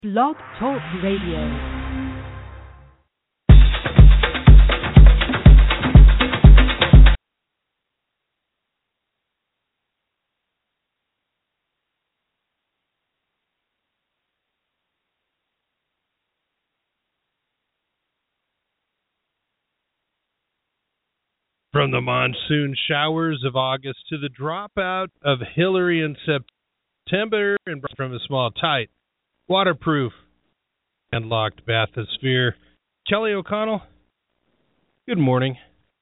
Blog Talk Radio. From the monsoon showers of August to the dropout of Hillary in September, and from a small, tight, waterproof, and locked bathysphere, Kelly O'Connell, good morning.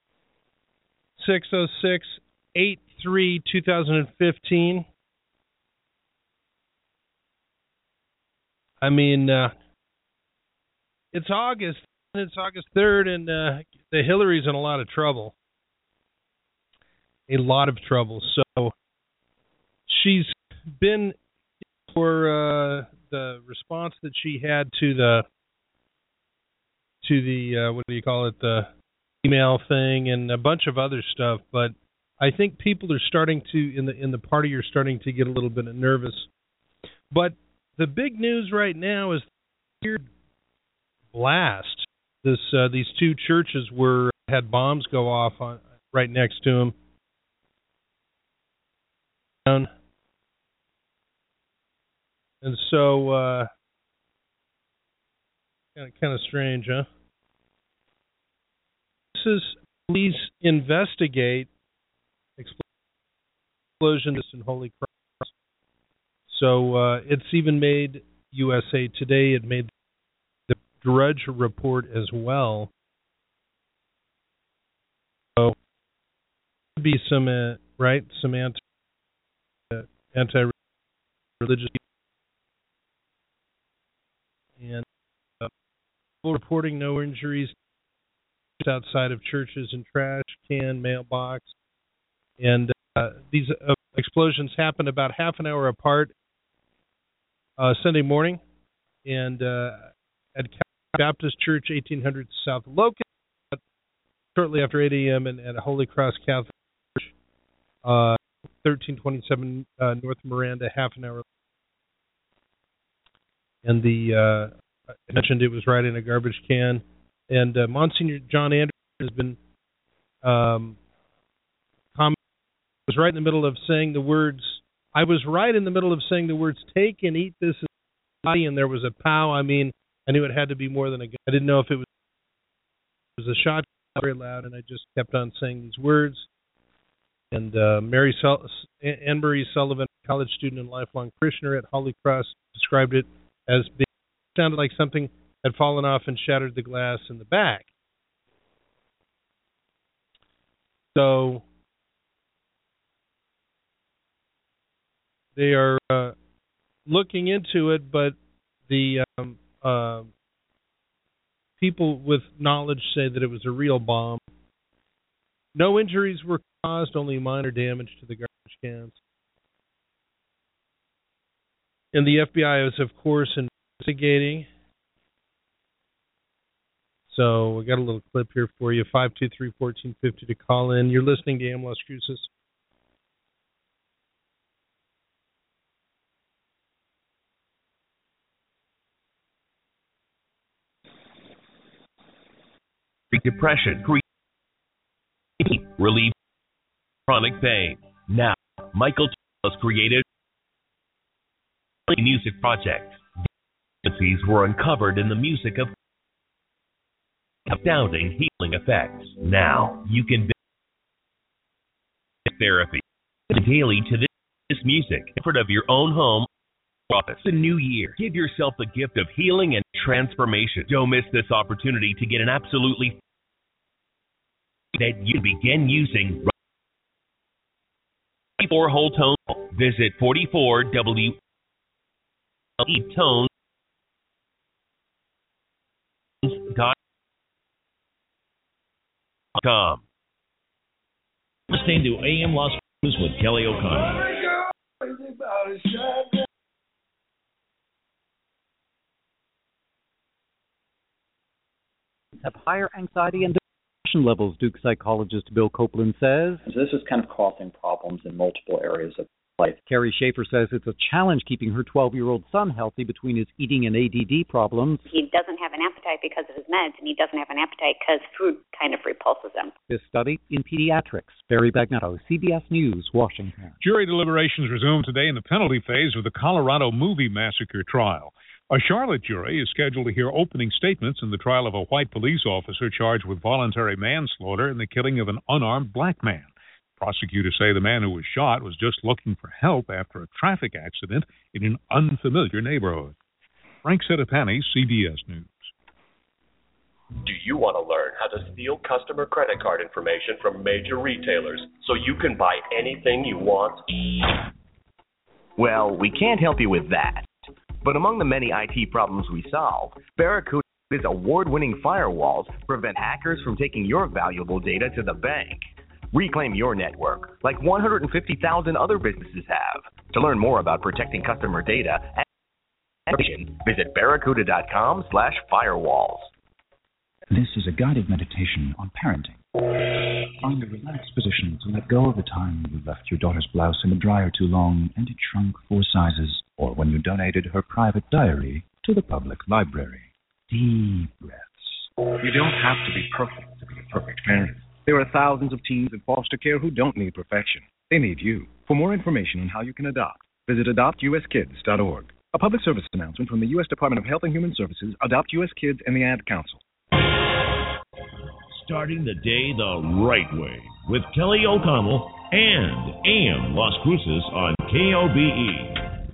606-83-2015. I mean, it's August, and it's August 3rd, and the Hillary's in a lot of trouble. A lot of trouble. So she's been for the response that she had to the what do you call it, the email thing and a bunch of other stuff. But I think people are starting to in the party are starting to get a little bit nervous. But the big news right now is the blast. These two churches had bombs go off right next to them. And so, kind of strange, huh? This is police investigate explosion in Holy Cross. So it's even made USA Today. It made the Drudge Report as well. So there could be some anti-religious and reporting no injuries outside of churches and trash can, mailbox. And these explosions happened about half an hour apart Sunday morning, and at Baptist Church, 1800 South Locust, shortly after 8 a.m. and at Holy Cross Catholic Church, 1327 North Miranda, half an hour. And I mentioned it was right in a garbage can. And Monsignor John Andrews has been was right in the middle of saying the words. I was right in the middle of saying the words, "Take and eat this," and there was a pow. I mean, I knew it had to be more than a gun. I didn't know if it was a shot very loud, and I just kept on saying these words. And Anne Marie Sullivan, college student and lifelong parishioner at Holy Cross, described it as sounded like something had fallen off and shattered the glass in the back. So they are looking into it, but the people with knowledge say that it was a real bomb. No injuries were caused, only minor damage to the garbage cans. And the FBI is, of course, investigating. So we got a little clip here for you, 523-1450 to call in. You're listening to AM Las Cruces. Depression, relief, chronic pain. Now, Michael has created a music project. These were uncovered in the music of astounding healing effects. Now, you can therapy daily to this music in front of your own home office. The new year, give yourself the gift of healing and transformation. Don't miss this opportunity to get an absolutely that you begin using 44 whole tone. Visit 44WLEtones.com. Listening to AM Las Cruces with Kelly O'Connell. Have higher anxiety and depression levels, Duke psychologist Bill Copeland says. This is kind of causing problems in multiple areas of Carrie Schaefer says it's a challenge keeping her 12-year-old son healthy between his eating and ADD problems. He doesn't have an appetite because of his meds, and he doesn't have an appetite because food kind of repulses him. This study in pediatrics. Barry Bagnetto, CBS News, Washington. Jury deliberations resume today in the penalty phase of the Colorado movie massacre trial. A Charlotte jury is scheduled to hear opening statements in the trial of a white police officer charged with voluntary manslaughter in the killing of an unarmed black man. Prosecutors say the man who was shot was just looking for help after a traffic accident in an unfamiliar neighborhood. Frank Settapani, CBS News. Do you want to learn how to steal customer credit card information from major retailers so you can buy anything you want? Well, we can't help you with that. But among the many IT problems we solve, Barracuda's award-winning firewalls prevent hackers from taking your valuable data to the bank. Reclaim your network, like 150,000 other businesses have. To learn more about protecting customer data, visit barracuda.com/firewalls. This is a guided meditation on parenting. Find a relaxed position to let go of the time you left your daughter's blouse in the dryer too long and it shrunk 4 sizes, or when you donated her private diary to the public library. Deep breaths. You don't have to be perfect to be a perfect parent. There are thousands of teens in foster care who don't need perfection. They need you. For more information on how you can adopt, visit adoptuskids.org. A public service announcement from the U.S. Department of Health and Human Services, Adopt U.S. Kids, and the Ad Council. Starting the day the right way with Kelly O'Connell and AM Las Cruces on KOBE.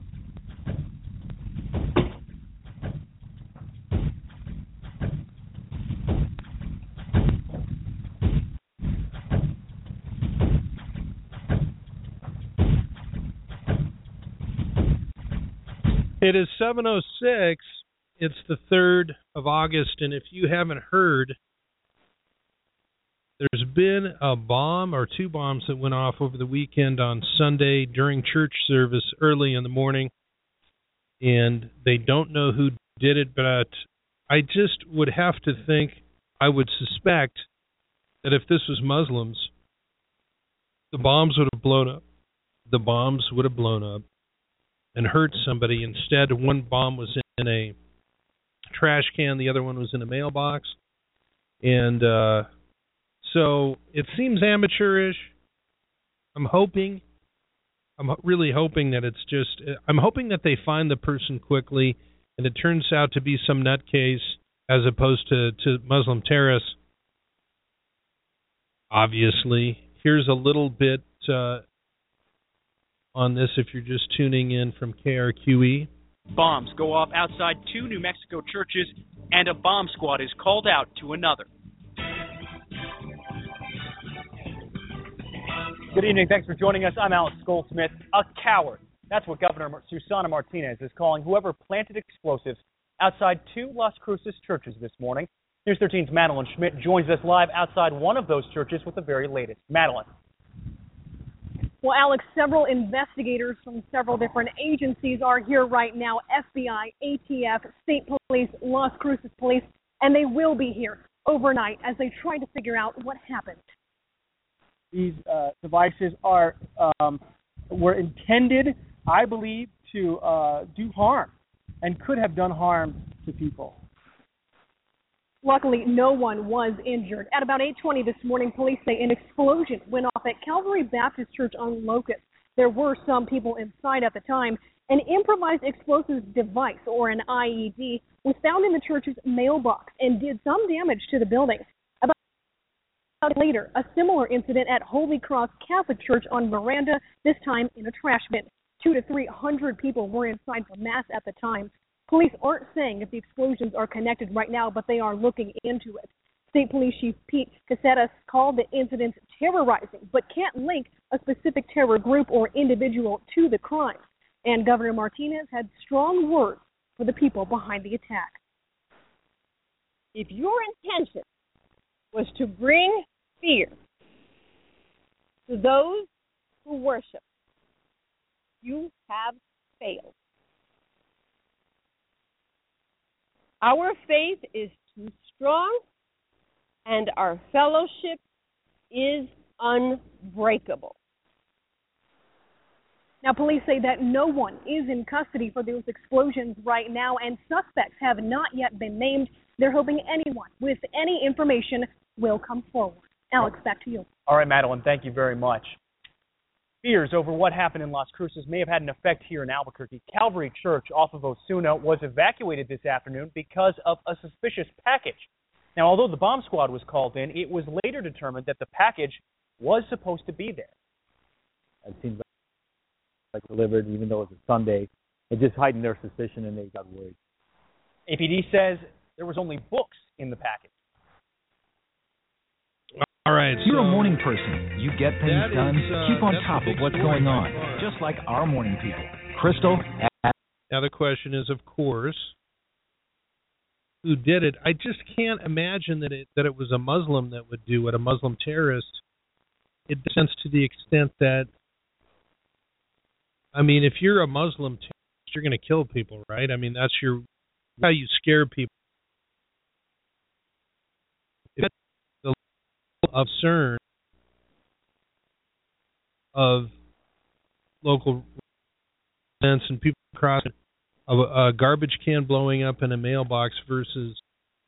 It is 7:06. It's the 3rd of August, and if you haven't heard, there's been a bomb or 2 bombs that went off over the weekend on Sunday during church service early in the morning, and they don't know who did it, but I just would have to think, I would suspect that if this was Muslims, the bombs would have blown up. The bombs would have blown up and hurt somebody. Instead, one bomb was in a trash can, the other one was in a mailbox. And so it seems amateurish. I'm really hoping that it's just, I'm hoping that they find the person quickly and it turns out to be some nutcase as opposed to Muslim terrorists. Obviously, here's a little bit on this if you're just tuning in from KRQE. Bombs go off outside 2 New Mexico churches, and a bomb squad is called out to another. Good evening. Thanks for joining us. I'm Alex Goldsmith. A coward. That's what Governor Susana Martinez is calling whoever planted explosives outside 2 Las Cruces churches this morning. News 13's Madeline Schmidt joins us live outside one of those churches with the very latest. Madeline. Well, Alex, several investigators from several different agencies are here right now, FBI, ATF, State Police, Las Cruces Police, and they will be here overnight as they try to figure out what happened. These devices were intended, I believe, to do harm and could have done harm to people. Luckily, no one was injured. At about 8:20 this morning, police say an explosion went off at Calvary Baptist Church on Locust. There were some people inside at the time. An improvised explosives device, or an IED, was found in the church's mailbox and did some damage to the building. About later, a similar incident at Holy Cross Catholic Church on Miranda, this time in a trash bin. 200 to 300 people were inside for Mass at the time. Police aren't saying if the explosions are connected right now, but they are looking into it. State Police Chief Pete Casetas called the incidents terrorizing, but can't link a specific terror group or individual to the crime. And Governor Martinez had strong words for the people behind the attack. If your intention was to bring fear to those who worship, you have failed. Our faith is too strong, and our fellowship is unbreakable. Now, police say that no one is in custody for those explosions right now, and suspects have not yet been named. They're hoping anyone with any information will come forward. Alex, back to you. All right, Madeline, thank you very much. Fears over what happened in Las Cruces may have had an effect here in Albuquerque. Calvary Church off of Osuna was evacuated this afternoon because of a suspicious package. Now, although the bomb squad was called in, it was later determined that the package was supposed to be there. It seems like delivered, even though it was a Sunday. It just heightened their suspicion, and they got worried. APD says there was only books in the package. All right. You're a morning person. You get things done. Keep on top of what's going on, just like our morning people. Crystal. Now the question is, of course, who did it? I just can't imagine that it was a Muslim that would do it, a Muslim terrorist. It makes sense to the extent that, I mean, if you're a Muslim terrorist, you're going to kill people, right? I mean, that's how you scare people. If the level of concern of local residents and people across a garbage can blowing up in a mailbox versus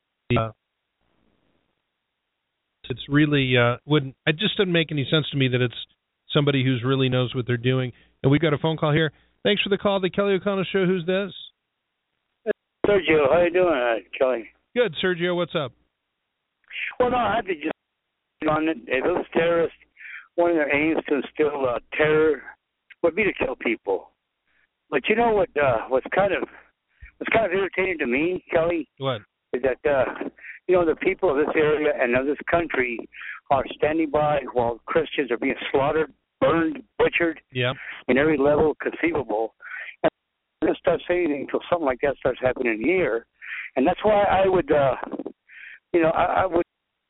it's really it just doesn't make any sense to me that it's somebody who's really knows what they're doing. And we've got a phone call here. Thanks for the call, the Kelly O'Connell Show. Who's this? Sergio, how you doing, Kelly? Good, Sergio. What's up? Well, no, I have to just on it. If those terrorists, one of their aims to instill terror would be to kill people. But you know what? What's kind of irritating to me, Kelly? What? Is that the people of this area and of this country are standing by while Christians are being slaughtered, burned, butchered, in every level conceivable. And they don't start saying anything until something like that starts happening here. And that's why I would, I would.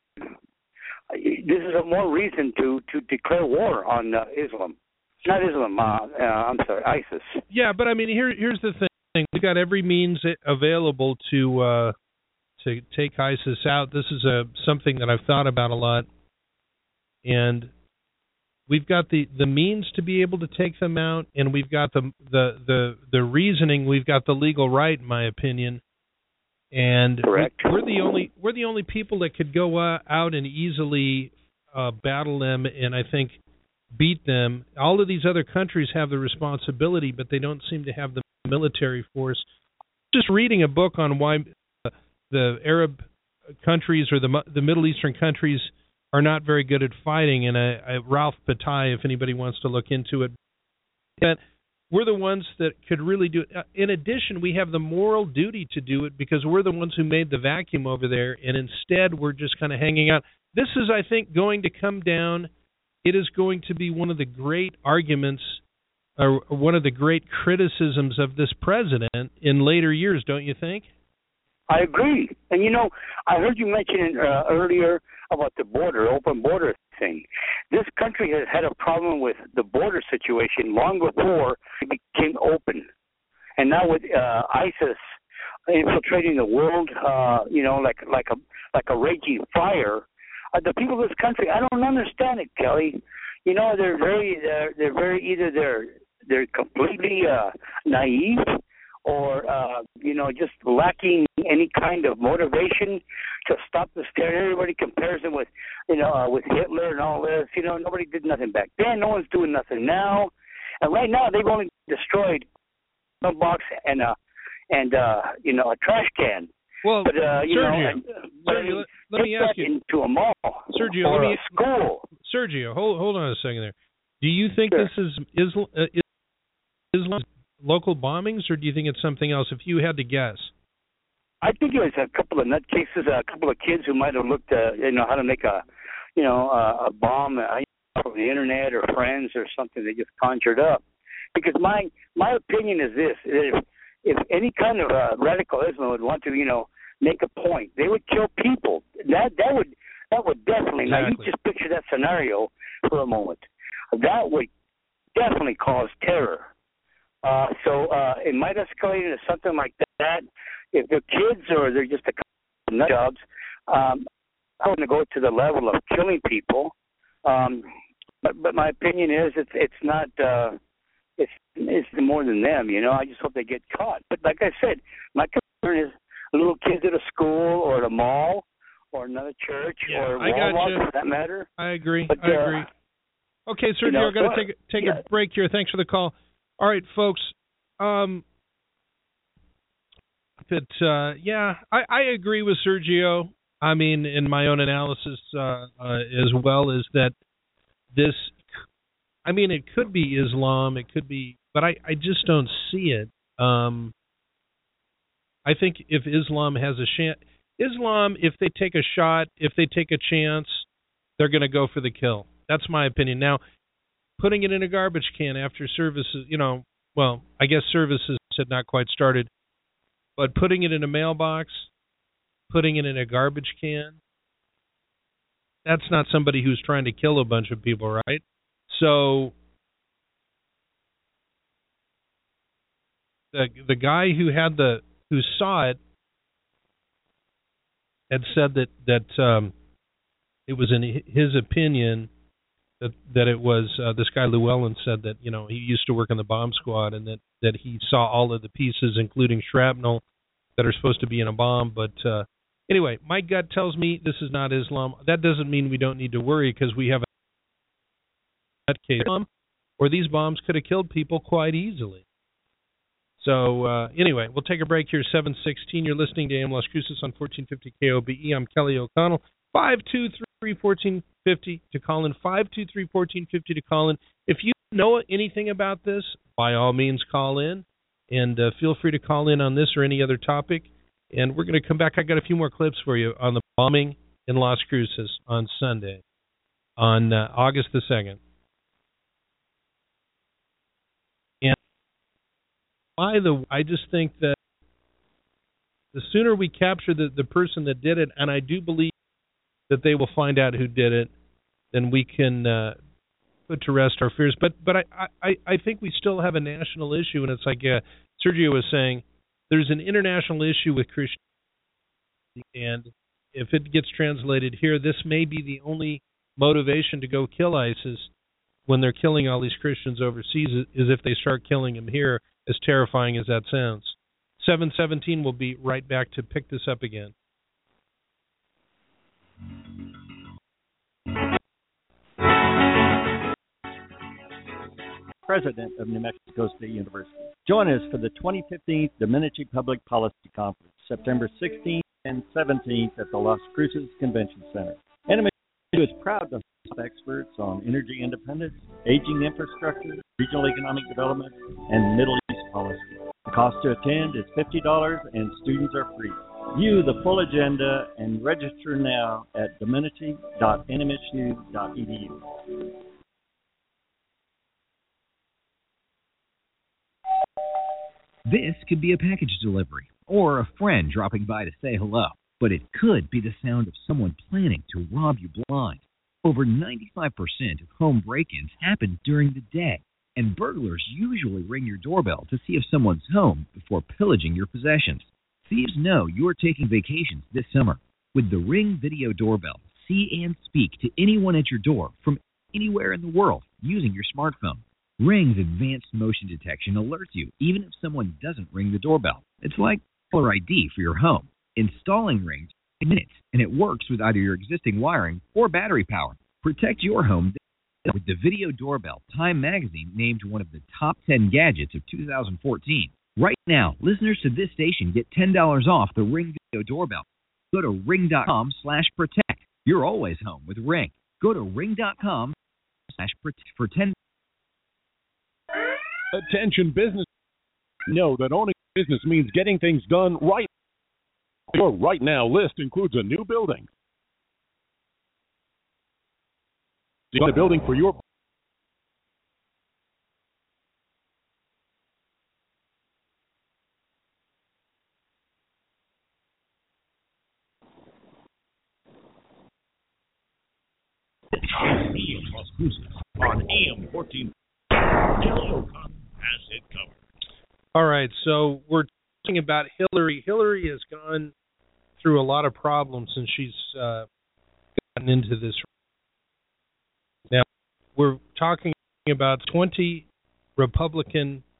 This is a more reason to declare war on Islam. Not Islam. I'm sorry, ISIS. Yeah, but I mean, here's the thing: we've got every means available to take ISIS out. This is something that I've thought about a lot, and we've got the means to be able to take them out, and we've got the reasoning. We've got the legal right, in my opinion. And correct. We're the only people that could go out and easily battle them, and I think beat them. All of these other countries have the responsibility, but they don't seem to have the military force. Just reading a book on why the Arab countries or the Middle Eastern countries are not very good at fighting, and Ralph Bataille, if anybody wants to look into it, that we're the ones that could really do it. In addition, we have the moral duty to do it because we're the ones who made the vacuum over there, and instead we're just kind of hanging out. This is, I think, going to come down. It is going to be one of the great arguments or one of the great criticisms of this president in later years, don't you think? I agree. And, I heard you mention earlier about the open border thing. This country has had a problem with the border situation long before it became open. And now with ISIS infiltrating the world, like a raging fire, the people of this country, I don't understand it, Kelly. They're completely naive, or just lacking any kind of motivation to stop the terror. Everybody compares them with Hitler and all this. Nobody did nothing back then. No one's doing nothing now. And right now they've only destroyed a box and a trash can. Well, but Sergio, let me ask you into a mall or a school. Sergio, hold on a second there. Do you think this is Islam local bombings, or do you think it's something else? If you had to guess, I think it was a couple of nutcases, a couple of kids who might have looked, how to make a bomb from the internet or friends or something they just conjured up. Because my opinion is this: if any kind of radical Islam would want to, make a point, they would kill people. That would definitely. Exactly. Now you just picture that scenario for a moment. That would definitely cause terror. So it might escalate into something like that. If they're kids or they're just a couple of nut jobs, I wouldn't go to the level of killing people. But my opinion is it's not it's more than them, you know. I just hope they get caught. But like I said, my concern is little kids at a school or at a mall or another church or Walmart, for that matter. I agree. But, I agree. Okay, Sergio, I've got to take a break here. Thanks for the call. All right, folks. I agree with Sergio. I mean, in my own analysis as well, is that this, I mean, it could be Islam, it could be, but I just don't see it. I think if Islam has a chance, if they take a shot, if they take a chance, they're going to go for the kill. That's my opinion. Now, putting it in a garbage can after services, well, I guess services had not quite started, but putting it in a mailbox, putting it in a garbage can, that's not somebody who's trying to kill a bunch of people, right? So the guy who saw it had said that it was in his opinion that it was this guy Llewellyn said that he used to work in the bomb squad and that he saw all of the pieces, including shrapnel, that are supposed to be in a bomb. But anyway, my gut tells me this is not Islam. That doesn't mean we don't need to worry, because we have a case or these bombs could have killed people quite easily. So anyway, we'll take a break here. 7:16. You're listening to AM Las Cruces on 1450 KOBE. I'm Kelly O'Connell. 523-1450 to call in. 523-1450 to call in. If you know anything about this, by all means call in, and feel free to call in on this or any other topic. And we're going to come back. I got a few more clips for you on the bombing in Las Cruces on Sunday, on August the 2nd. I just think that the sooner we capture the person that did it, and I do believe that they will find out who did it, then we can put to rest our fears. But I think we still have a national issue, and it's like Sergio was saying, there's an international issue with Christianity, and if it gets translated here, this may be the only motivation to go kill ISIS when they're killing all these Christians overseas, is if they start killing them here, as terrifying as that sounds. 7:17, we'll be right back to pick this up again. President of New Mexico State University. Join us for the 2015 Dominici Public Policy Conference, September 16th and 17th at the Las Cruces Convention Center. NMSU is proud to host experts on energy independence, aging infrastructure, regional economic development, and Middle East policy. The cost to attend is $50 and students are free. View the full agenda and register now at dominici.nmsu.edu. This could be a package delivery or a friend dropping by to say hello, but it could be the sound of someone planning to rob you blind. Over 95% of home break-ins happen during the day, and burglars usually ring your doorbell to see if someone's home before pillaging your possessions. Thieves know you're taking vacations this summer. With the Ring Video Doorbell, see and speak to anyone at your door from anywhere in the world using your smartphone. Ring's advanced motion detection alerts you even if someone doesn't ring the doorbell. It's like caller ID for your home. Installing Ring takes minutes, and it works with either your existing wiring or battery power. Protect your home with the Video Doorbell. Time Magazine named one of the top 10 gadgets of 2014. Right now, listeners to this station get $10 off the Ring Video Doorbell. Go to ring.com/protect. You're always home with Ring. Go to ring.com/protect for 10. Attention business. Know that owning a business means getting things done right. Your right now list includes a new building. The building for your on AM 14. Kelly O'Connell has it covered. All right, so we're talking about Hillary. Hillary has gone through a lot of problems since she's gotten into this. Now, we're talking about 20 Republican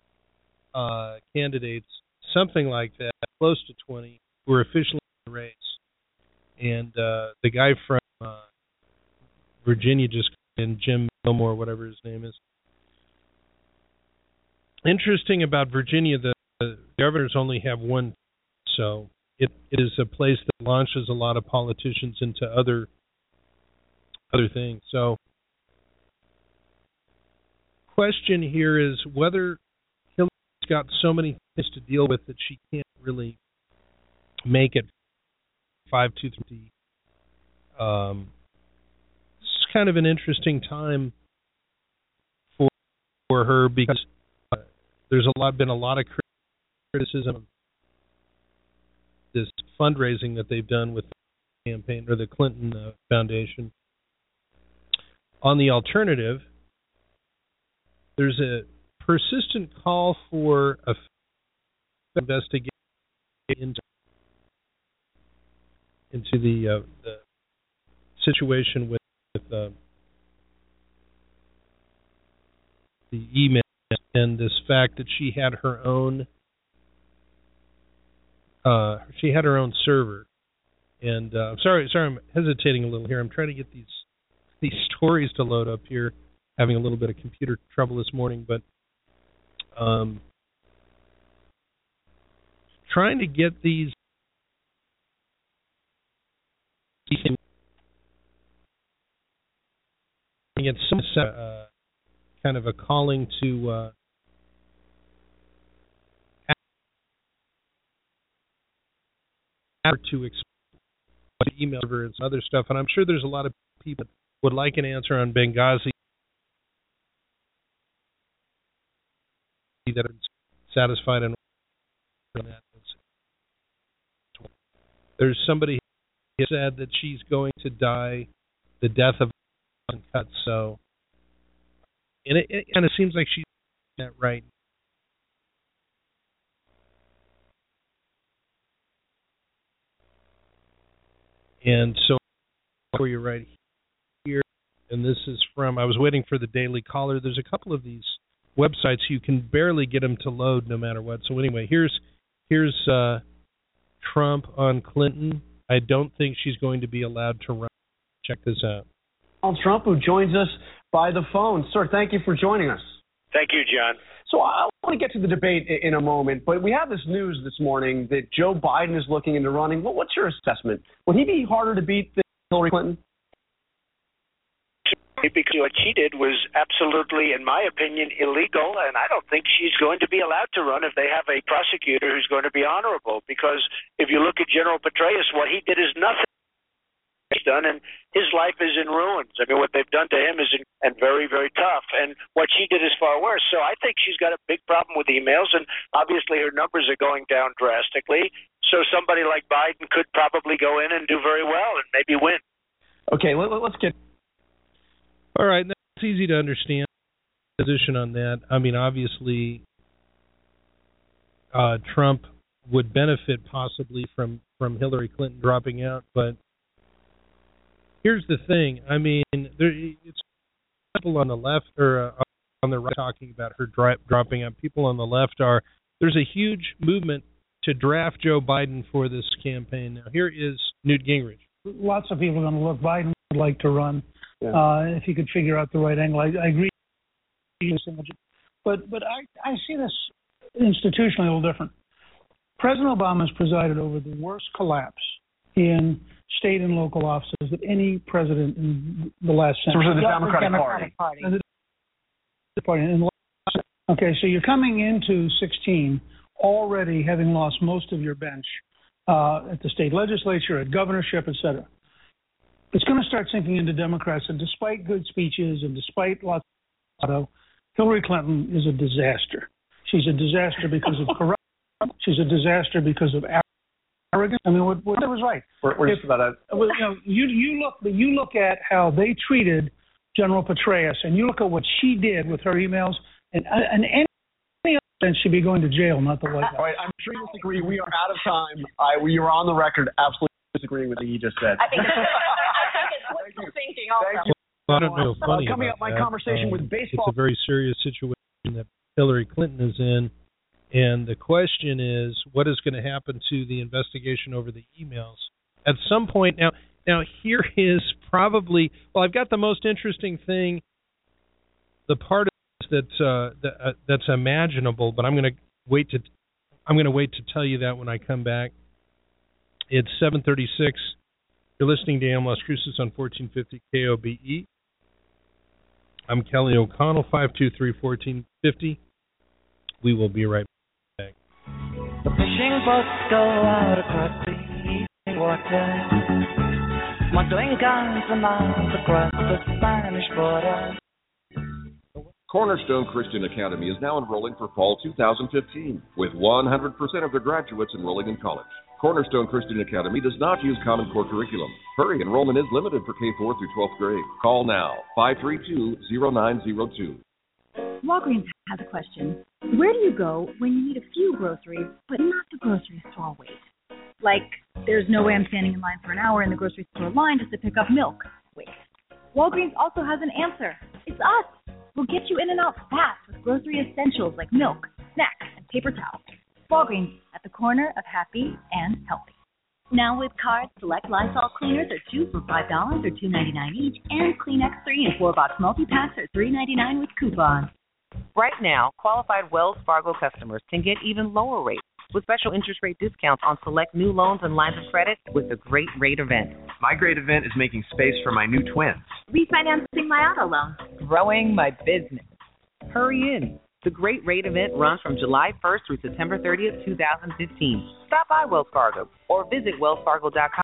candidates, something like that, close to 20, who are officially in the race. And the guy from Virginia just in Jim Gilmore, whatever his name is. Interesting about Virginia, the governors only have one, so it is a place that launches a lot of politicians into other things. So, question here is whether Hillary's got so many things to deal with that she can't really make it 5-2-3. It's kind of an interesting time for her because there's been a lot of criticism of this fundraising that they've done with the campaign or the Clinton Foundation. On the alternative, there's a persistent call for a investigation into the situation with the email and this fact that she had her own server. And sorry, I'm hesitating a little here. I'm trying to get these stories to load up here. Having a little bit of computer trouble this morning, but trying to get these get some kind of a calling to email server and some other stuff, and I'm sure there's a lot of people that would like an answer on Benghazi that are satisfied in that. There's somebody who said that she's going to die the death of cut, so and it kind of seems like she's that right. And so for you right here, and this is from, I was waiting for the Daily Caller. There's a couple of these websites you can barely get them to load no matter what. So anyway, here's Trump on Clinton. I don't think she's going to be allowed to run. Check this out. Donald Trump, who joins us by the phone. Sir, thank you for joining us. Thank you, John. So I want to get to the debate in a moment, but we have this news this morning that Joe Biden is looking into running. What's your assessment? Would he be harder to beat than Hillary Clinton? Because what she did was absolutely, in my opinion, illegal, and I don't think she's going to be allowed to run if they have a prosecutor who's going to be honorable. Because if you look at General Petraeus, what he did is nothing he's done, and his life is in ruins. I mean, what they've done to him is and very, very tough, and what she did is far worse. So I think she's got a big problem with emails, and obviously her numbers are going down drastically. So somebody like Biden could probably go in and do very well and maybe win. Okay, let's get... All right, that's easy to understand the position on that. I mean, obviously, Trump would benefit possibly from Hillary Clinton dropping out, but here's the thing. I mean, it's people on the left or on the right talking about her dropping out. People on the left there's a huge movement to draft Joe Biden for this campaign. Now, here is Newt Gingrich. Lots of people are going to look. Biden would like to run. If he could figure out the right angle. I agree. But I see this institutionally a little different. President Obama has presided over the worst collapse in state and local offices that any president in the last century. So the Democratic Party. Okay, so you're coming into 16 already having lost most of your bench at the state legislature, at governorship, et cetera. It's going to start sinking into Democrats, and despite good speeches and despite lots of Hillary Clinton is a disaster. She's a disaster because of corruption. She's a disaster because of arrogance. I mean, what was right. You look at how they treated General Petraeus, and you look at what she did with her emails, and any other should be going to jail, not the White House. All right, I'm sure you disagree. We are out of time. We are on the record absolutely disagreeing with what you just said. I think it's wishful thinking also. Thank you. I don't know. Funny coming up, my conversation with baseball. It's a very serious situation that Hillary Clinton is in, And the question is, what is going to happen to the investigation over the emails? At some point, now here is probably, well, I've got the most interesting thing, the part of this that's imaginable, but I'm going to wait to tell you that when I come back. It's 7:36. You're listening to AM Las Cruces on 1450 KOBE. I'm Kelly O'Connell, 523-1450. We will be right back. The fishing boats go out across the easy water, smuggling guns and miles across the Spanish border. Cornerstone Christian Academy is now enrolling for fall 2015, with 100% of their graduates enrolling in college. Cornerstone Christian Academy does not use Common Core curriculum. Hurry, enrollment is limited for K-4 through 12th grade. Call now, 532-0902. Walgreens has a question. Where do you go when you need a few groceries, but not the grocery store wait? Like, there's no way I'm standing in line for an hour in the grocery store line just to pick up milk. Wait. Walgreens also has an answer. It's us. We'll get you in and out fast with grocery essentials like milk, snacks, and paper towels. Walgreens, at the corner of happy and healthy. Now with cards, select Lysol cleaners are 2 for $5 or $2.99 each, and Kleenex 3 and 4-box multi-packs are $3.99 with coupons. Right now, qualified Wells Fargo customers can get even lower rates with special interest rate discounts on select new loans and lines of credit with the Great Rate Event. My great event is making space for my new twins. Refinancing my auto loan. Growing my business. Hurry in. The Great Rate Event runs from July 1st through September 30th, 2015. Stop by Wells Fargo or visit wellsfargo.com.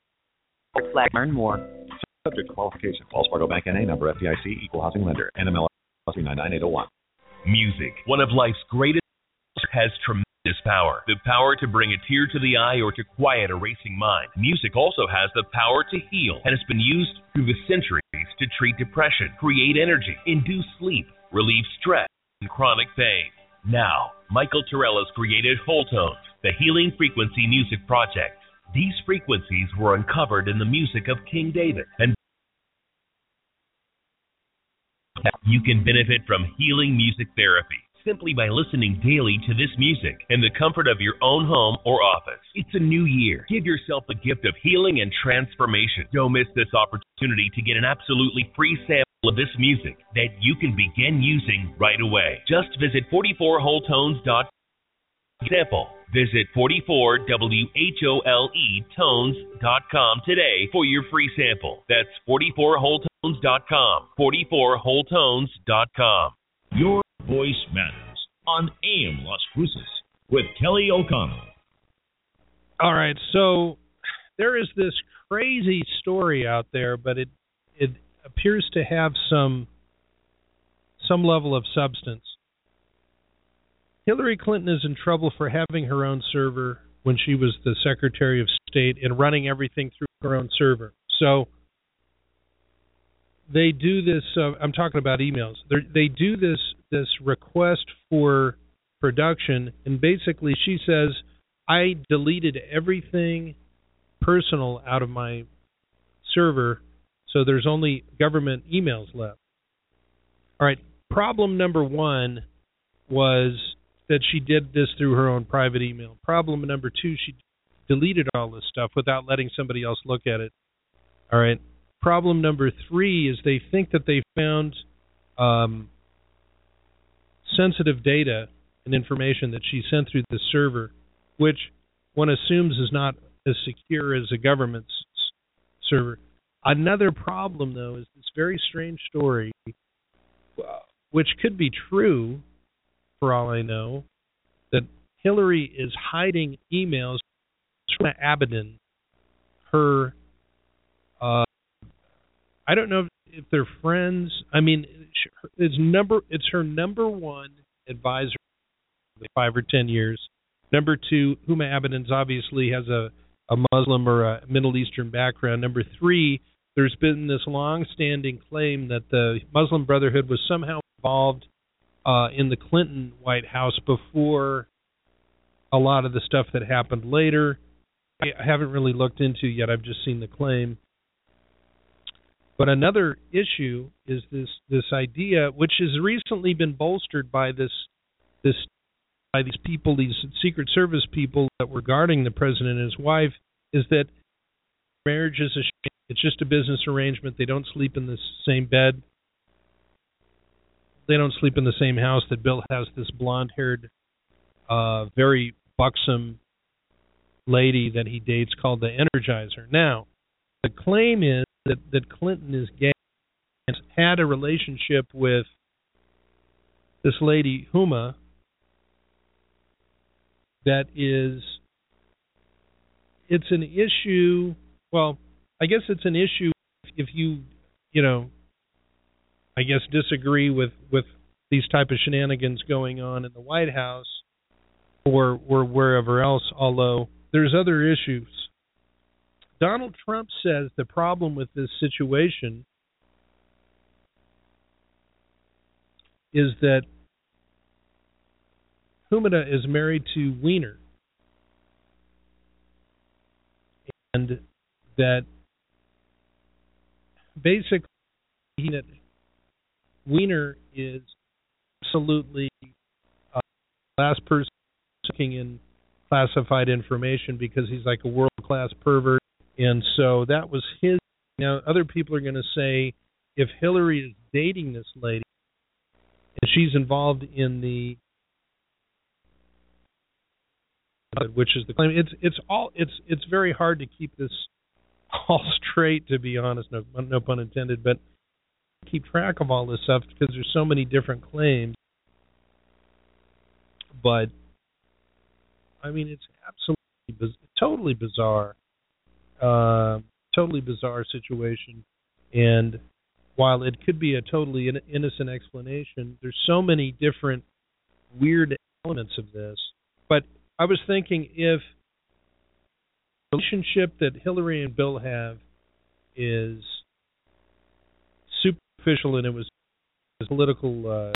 Learn more. Subject to qualification. Wells Fargo Bank N.A. number FDIC equal housing lender. NMLS 399801. Music, one of life's greatest, has tremendous power. The power to bring a tear to the eye or to quiet a racing mind. Music also has the power to heal and has been used through the centuries to treat depression, create energy, induce sleep, relieve stress, and chronic pain. Now, Michael Torell has created Whole Tones, the Healing Frequency Music Project. These frequencies were uncovered in the music of King David, and you can benefit from healing music therapy simply by listening daily to this music in the comfort of your own home or office. It's a new year. Give yourself the gift of healing and transformation. Don't miss this opportunity to get an absolutely free sample of this music that you can begin using right away. Just visit 44wholetones.com. Example, visit 44wholetones.com today for your free sample. That's 44wholetones.com. 44wholetones.com. Your voice matters on AM Las Cruces with Kelly O'Connell. All right, so there is this crazy story out there, but it appears to have some level of substance. Hillary Clinton is in trouble for having her own server when she was the Secretary of State and running everything through her own server. So they do this, I'm talking about emails. They do this request for production, and basically she says, I deleted everything personal out of my server, so there's only government emails left. All right, problem number one was that she did this through her own private email. Problem number two, she deleted all this stuff without letting somebody else look at it. All right. Problem number three is they think that they found sensitive data and information that she sent through the server, which one assumes is not as secure as a government's server. Another problem, though, is this very strange story, which could be true, for all I know, that Hillary is hiding emails from Abaddon, her, I don't know if they're friends. I mean, it's her number one advisor for 5 or 10 years. Number two, Huma Abedin's obviously has a Muslim or a Middle Eastern background. Number three, there's been this long-standing claim that the Muslim Brotherhood was somehow involved in the Clinton White House before a lot of the stuff that happened later. I haven't really looked into yet. I've just seen the claim. But another issue is this idea, which has recently been bolstered by this by these people, these Secret Service people that were guarding the president and his wife, is that marriage is a sham. It's just a business arrangement. They don't sleep in the same bed. They don't sleep in the same house. That Bill has this blonde-haired, very buxom lady that he dates called the Energizer. Now, the claim is that Clinton is gay and had a relationship with this lady, Huma, that is, it's an issue, well, I guess it's an issue if you I guess disagree with these type of shenanigans going on in the White House or wherever else, although there's other issues. Donald Trump says the problem with this situation is that Humida is married to Weiner, and that basically that Weiner is absolutely the last person looking in classified information because he's like a world-class pervert, and so that was his. Now, other people are going to say if Hillary is dating this lady and she's involved in the, which is the claim, it's very hard to keep this all straight, to be honest. No pun intended, but keep track of all this stuff because there's so many different claims. But I mean, it's absolutely totally bizarre situation. And while it could be a totally innocent explanation, there's so many different weird elements of this. But I was thinking, if the relationship that Hillary and Bill have is superficial and it was political